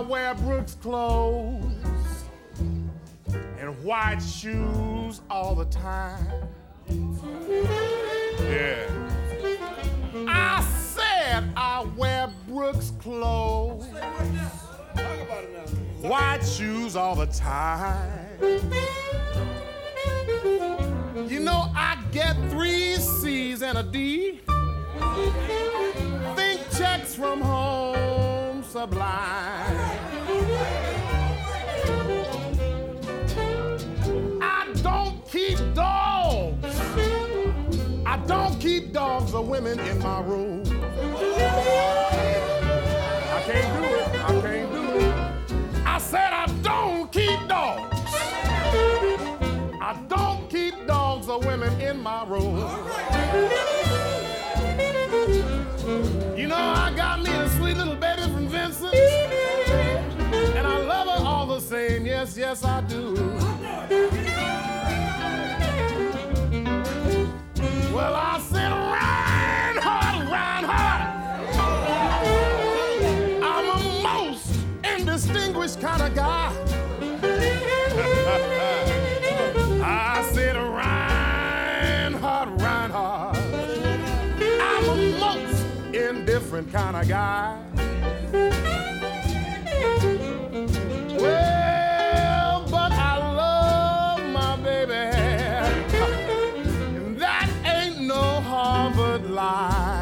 wear Brooks clothes and white shoes all the time. Yeah. I said I wear Brooks clothes, white shoes all the time. You know I get 3 C's and a D. Think checks from home sublime. I don't keep dogs. I don't keep dogs or women in my room. I can't do it. I can't do it. I said I don't keep dogs. I don't keep dogs or women in my room. You know, I got me a sweet little baby from Vincent, and I love her all the same. Yes, yes, I do. Well, I said, Reinhardt, Reinhardt. I'm a most indistinguished kind of guy. I said, Reinhardt, Reinhardt. I'm a most indifferent kind of guy. Well, but I love my baby, and that ain't no Harvard lie.